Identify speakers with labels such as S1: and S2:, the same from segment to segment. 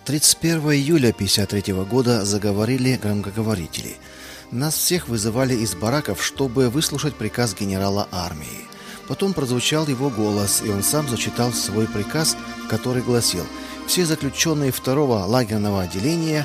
S1: 31 июля 1953 года заговорили громкоговорители. Нас всех вызывали из бараков, чтобы выслушать приказ генерала армии. Потом прозвучал его голос, и он сам зачитал свой приказ, который гласил: «Все заключенные второго лагерного отделения,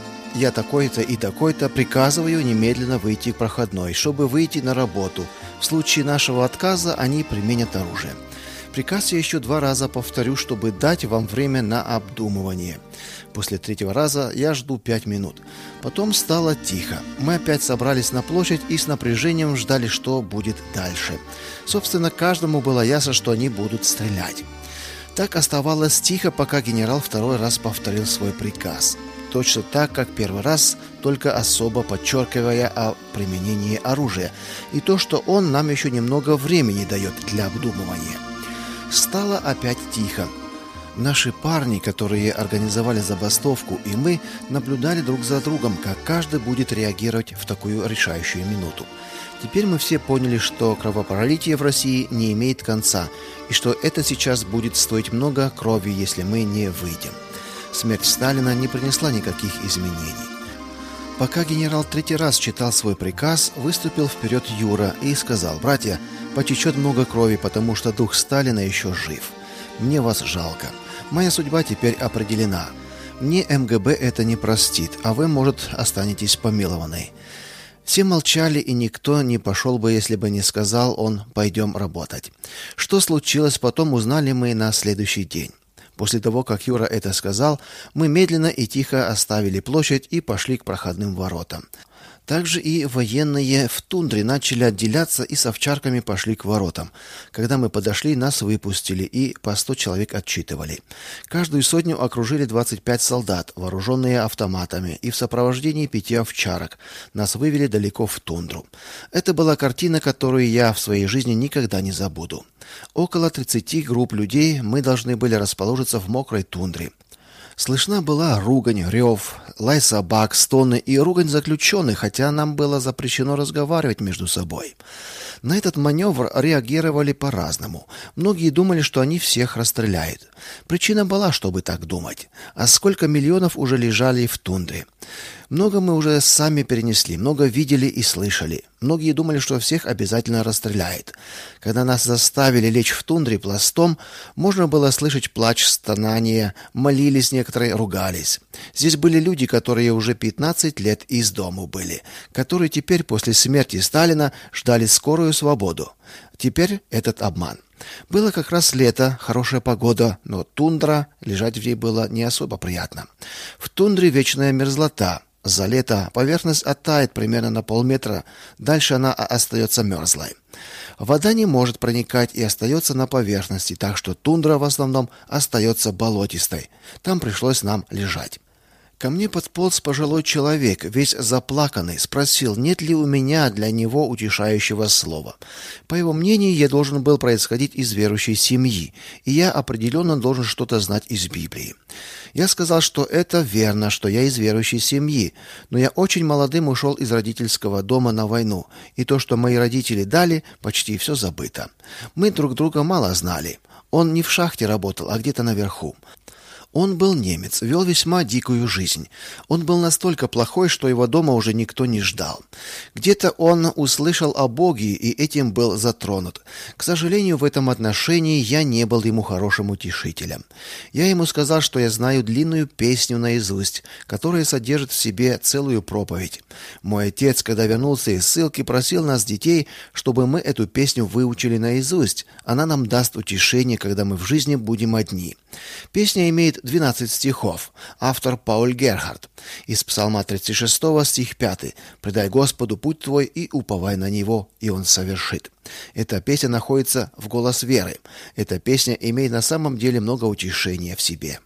S1: я такой-то и такой-то, приказываю немедленно выйти к проходной, чтобы выйти на работу. В случае нашего отказа они применят оружие. Приказ я еще 2 раза повторю, чтобы дать вам время на обдумывание. После 3-го раза я жду 5 минут. Потом стало тихо. Мы опять собрались на площадь и с напряжением ждали, что будет дальше. Собственно, каждому было ясно, что они будут стрелять. Так оставалось тихо, пока генерал 2-й раз повторил свой приказ. Точно так, как 1-й раз, только особо подчеркивая о применении оружия. И то, что он нам еще немного времени дает для обдумывания. Стало опять тихо. Наши парни, которые организовали забастовку, и мы наблюдали друг за другом, как каждый будет реагировать в такую решающую минуту. Теперь мы все поняли, что кровопролитие в России не имеет конца, и что это сейчас будет стоить много крови, если мы не выйдем. Смерть Сталина не принесла никаких изменений. Пока генерал 3-й раз читал свой приказ, выступил вперед Юра и сказал: «Братья, потечет много крови, потому что дух Сталина еще жив. Мне вас жалко. Моя судьба теперь определена. Мне МГБ это не простит, а вы, может, останетесь помилованной». Все молчали, и никто не пошел бы, если бы не сказал он: «Пойдем работать». Что случилось потом, узнали мы на следующий день. После того, как Юра это сказал, мы медленно и тихо оставили площадь и пошли к проходным воротам. Также и военные в тундре начали отделяться и с овчарками пошли к воротам. Когда мы подошли, нас выпустили и по 100 человек отчитывали. Каждую сотню окружили 25 солдат, вооруженные автоматами, и в сопровождении 5 овчарок. Нас вывели далеко в тундру. Это была картина, которую я в своей жизни никогда не забуду. Около 30 групп людей мы должны были расположиться в мокрой тундре. Слышна была ругань, рев, лай собак, стоны и ругань заключенных, хотя нам было запрещено разговаривать между собой. На этот маневр реагировали по-разному. Многие думали, что они всех расстреляют. Причина была, чтобы так думать. А сколько миллионов уже лежали в тундре. Много мы уже сами перенесли, много видели и слышали. Многие думали, что всех обязательно расстреляют. Когда нас заставили лечь в тундре пластом, можно было слышать плач, стонания, молились некоторые, ругались. Здесь были люди, которые уже 15 лет из дому были, которые теперь после смерти Сталина ждали скорую свободу. Теперь этот обман. Было как раз лето, хорошая погода, но тундра, лежать в ней было не особо приятно. В тундре вечная мерзлота. За лето поверхность оттает примерно на полметра, дальше она остается мерзлой. Вода не может проникать и остается на поверхности, так что тундра в основном остается болотистой. Там пришлось нам лежать. Ко мне подполз пожилой человек, весь заплаканный, спросил, нет ли у меня для него утешающего слова. По его мнению, я должен был происходить из верующей семьи, и я определенно должен что-то знать из Библии. Я сказал, что это верно, что я из верующей семьи, но я очень молодым ушел из родительского дома на войну, и то, что мои родители дали, почти все забыто. Мы друг друга мало знали. Он не в шахте работал, а где-то наверху. Он был немец, вел весьма дикую жизнь. Он был настолько плохой, что его дома уже никто не ждал. Где-то он услышал о Боге и этим был затронут. К сожалению, в этом отношении я не был ему хорошим утешителем. Я ему сказал, что я знаю длинную песню наизусть, которая содержит в себе целую проповедь. Мой отец, когда вернулся из ссылки, просил нас, детей, чтобы мы эту песню выучили наизусть. Она нам даст утешение, когда мы в жизни будем одни. Песня имеет 12 стихов. Автор Пауль Герхард. Из Псалма 36 стих 5. «Предай Господу путь твой и уповай на Него, и Он совершит». Эта песня находится в «Голос веры». Эта песня имеет на самом деле много утешения в себе.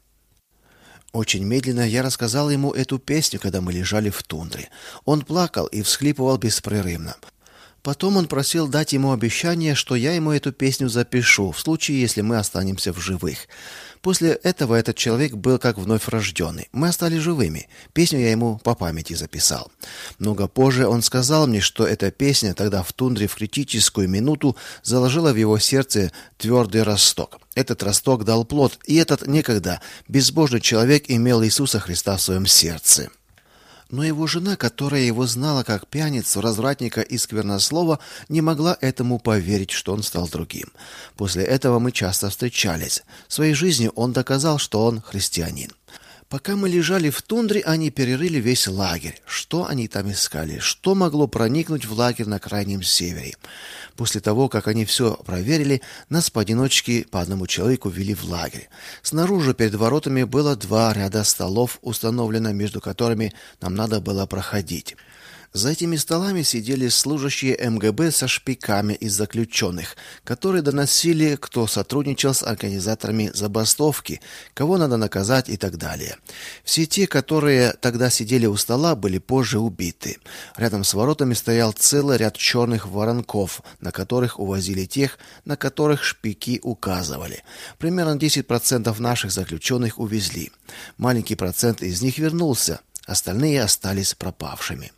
S1: Очень медленно я рассказал ему эту песню, когда мы лежали в тундре. Он плакал и всхлипывал беспрерывно. Потом он просил дать ему обещание, что я ему эту песню запишу, в случае, если мы останемся в живых. После этого этот человек был как вновь рожденный. Мы остались живыми. Песню я ему по памяти записал. Много позже он сказал мне, что эта песня тогда в тундре в критическую минуту заложила в его сердце твердый росток. Этот росток дал плод, и этот некогда безбожный человек имел Иисуса Христа в своем сердце. Но его жена, которая его знала как пьяницу, развратника и сквернослова, не могла этому поверить, что он стал другим. После этого мы часто встречались. В своей жизни он доказал, что он христианин. Пока мы лежали в тундре, они перерыли весь лагерь. Что они там искали? Что могло проникнуть в лагерь на крайнем севере? После того, как они все проверили, нас поодиночке по одному человеку ввели в лагерь. Снаружи перед воротами было 2 ряда столов, установлено между которыми нам надо было проходить. За этими столами сидели служащие МГБ со шпиками из заключенных, которые доносили, кто сотрудничал с организаторами забастовки, кого надо наказать и так далее. Все те, которые тогда сидели у стола, были позже убиты. Рядом с воротами стоял целый ряд черных воронков, на которых увозили тех, на которых шпики указывали. Примерно 10% наших заключенных увезли. Маленький процент из них вернулся. Остальные остались пропавшими.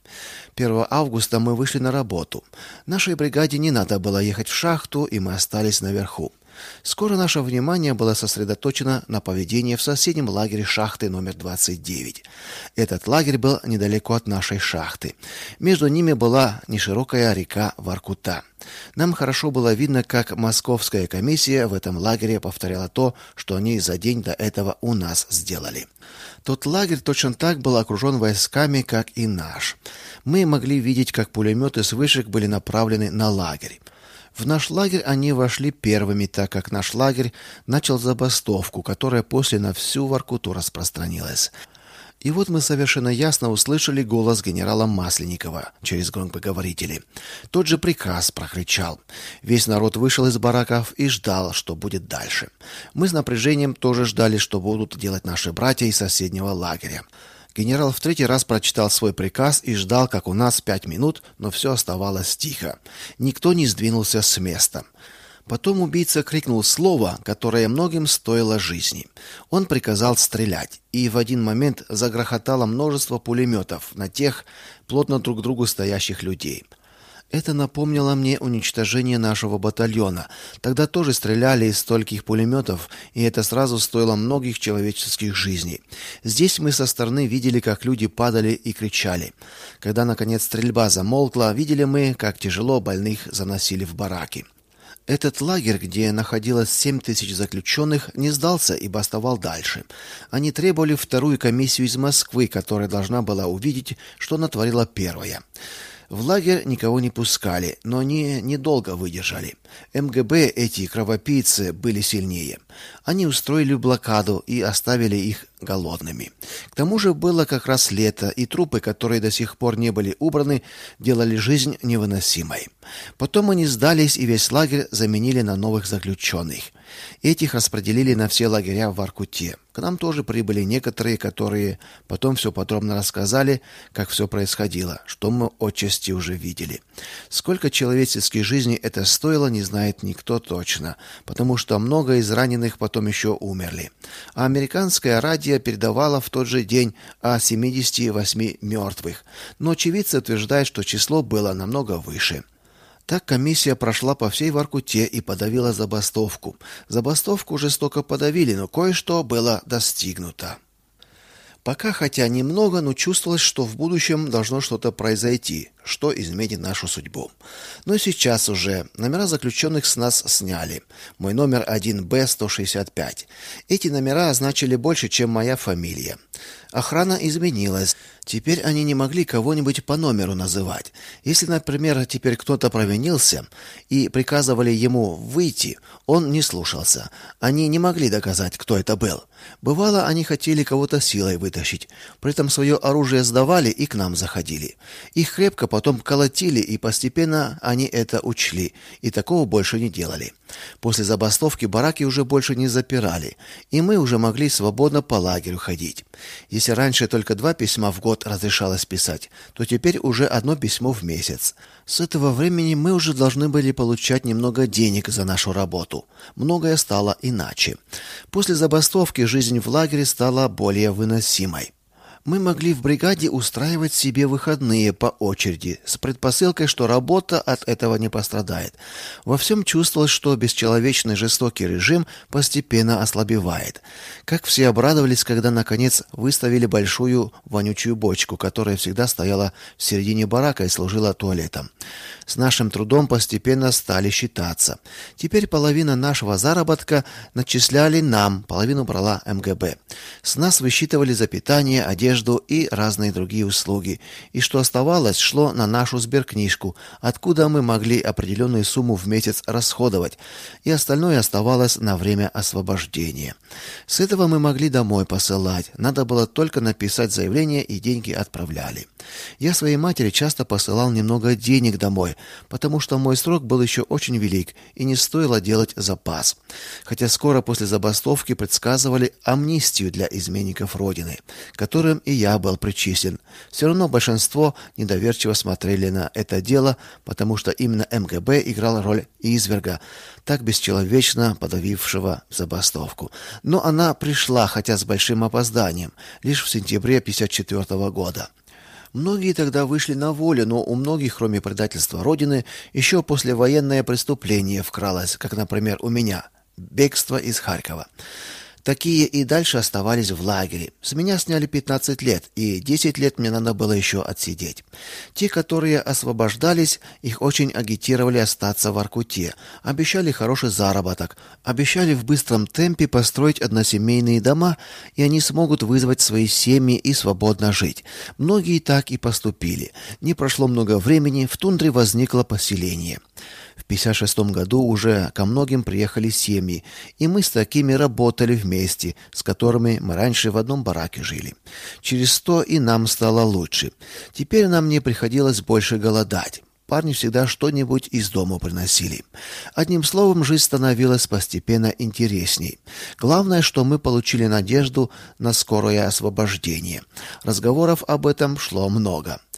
S1: 1 августа мы вышли на работу. Нашей бригаде не надо было ехать в шахту, и мы остались наверху. Скоро наше внимание было сосредоточено на поведении в соседнем лагере шахты номер 29. Этот лагерь был недалеко от нашей шахты. Между ними была неширокая река Воркута. Нам хорошо было видно, как московская комиссия в этом лагере повторяла то, что они за день до этого у нас сделали. Тот лагерь точно так был окружен войсками, как и наш. Мы могли видеть, как пулеметы с вышек были направлены на лагерь. В наш лагерь они вошли первыми, так как наш лагерь начал забастовку, которая после на всю Воркуту распространилась. И вот мы совершенно ясно услышали голос генерала Масленникова через громкоговорители. Тот же приказ прокричал. Весь народ вышел из бараков и ждал, что будет дальше. Мы с напряжением тоже ждали, что будут делать наши братья из соседнего лагеря. Генерал в 3-й раз прочитал свой приказ и ждал, как у нас 5 минут, но все оставалось тихо. Никто не сдвинулся с места. Потом убийца крикнул слово, которое многим стоило жизни. Он приказал стрелять, и в один момент загрохотало множество пулеметов на тех плотно друг к другу стоящих людей. Это напомнило мне уничтожение нашего батальона. Тогда тоже стреляли из стольких пулеметов, и это сразу стоило многих человеческих жизней. Здесь мы со стороны видели, как люди падали и кричали. Когда наконец стрельба замолкла, видели мы, как тяжело больных заносили в бараки. Этот лагерь, где находилось 7000 заключенных, не сдался и бастовал дальше. Они требовали 2-ю комиссию из Москвы, которая должна была увидеть, что натворила 1-я. В лагерь никого не пускали, но они недолго выдержали. МГБ, эти кровопийцы, были сильнее. Они устроили блокаду и оставили их голодными. К тому же было как раз лето, и трупы, которые до сих пор не были убраны, делали жизнь невыносимой. Потом они сдались, и весь лагерь заменили на новых заключенных. Этих распределили на все лагеря в Воркуте. К нам тоже прибыли некоторые, которые потом все подробно рассказали, как все происходило, что мы отчасти уже видели. Сколько человеческих жизней это стоило, не знает никто точно, потому что много из раненых потом еще умерли. А американское радио передавало в тот же день о 78 мертвых, но очевидцы утверждают, что число было намного выше. Так комиссия прошла по всей Воркуте и подавила забастовку. Забастовку жестоко подавили, но кое-что было достигнуто. Пока, хотя немного, но чувствовалось, что в будущем должно что-то произойти, что изменит нашу судьбу. Но сейчас уже номера заключенных с нас сняли. Мой номер 1Б-165. Эти номера значили больше, чем моя фамилия. Охрана изменилась. Теперь они не могли кого-нибудь по номеру называть. Если, например, теперь кто-то провинился и приказывали ему выйти, он не слушался. Они не могли доказать, кто это был. Бывало, они хотели кого-то силой вытащить. При этом свое оружие сдавали и к нам заходили. Их крепко потом колотили, и постепенно они это учли, и такого больше не делали. После забастовки бараки уже больше не запирали, и мы уже могли свободно по лагерю ходить. Если раньше только 2 письма в год разрешалось писать, то теперь уже 1 письмо в месяц. С этого времени мы уже должны были получать немного денег за нашу работу. Многое стало иначе. После забастовки жизнь в лагере стала более выносимой. Мы могли в бригаде устраивать себе выходные по очереди, с предпосылкой, что работа от этого не пострадает. Во всем чувствовалось, что бесчеловечный жестокий режим постепенно ослабевает. Как все обрадовались, когда наконец выставили большую вонючую бочку, которая всегда стояла в середине барака и служила туалетом. С нашим трудом постепенно стали считаться. Теперь половина нашего заработка начисляли нам, половину брала МГБ. С нас высчитывали за питание, одежду и разные другие услуги, и что оставалось, шло на нашу сберкнижку, откуда мы могли определенную сумму в месяц расходовать, и остальное оставалось на время освобождения. С этого мы могли домой посылать, надо было только написать заявление, и деньги отправляли. Я своей матери часто посылал немного денег домой, потому что мой срок был еще очень велик, и не стоило делать запас. Хотя скоро после забастовки предсказывали амнистию для изменников Родины, которым и я был причислен. Все равно большинство недоверчиво смотрели на это дело, потому что именно МГБ играл роль изверга, так бесчеловечно подавившего забастовку. Но она пришла, хотя с большим опозданием, лишь в сентябре 1954 года. Многие тогда вышли на волю, но у многих, кроме предательства Родины, еще послевоенное преступление вкралось, как, например, у меня – бегство из Харькова. Такие и дальше оставались в лагере. С меня сняли 15 лет, и 10 лет мне надо было еще отсидеть. Те, которые освобождались, их очень агитировали остаться в Воркуте, обещали хороший заработок, обещали в быстром темпе построить односемейные дома, и они смогут вызвать свои семьи и свободно жить. Многие так и поступили. Не прошло много времени, в тундре возникло поселение. В 1956 году уже ко многим приехали семьи, и мы с такими работали вместе, с которыми мы раньше в одном бараке жили. Через 100 и нам стало лучше. Теперь нам не приходилось больше голодать. Парни всегда что-нибудь из дома приносили. Одним словом, жизнь становилась постепенно интересней. Главное, что мы получили надежду на скорое освобождение. Разговоров об этом шло много.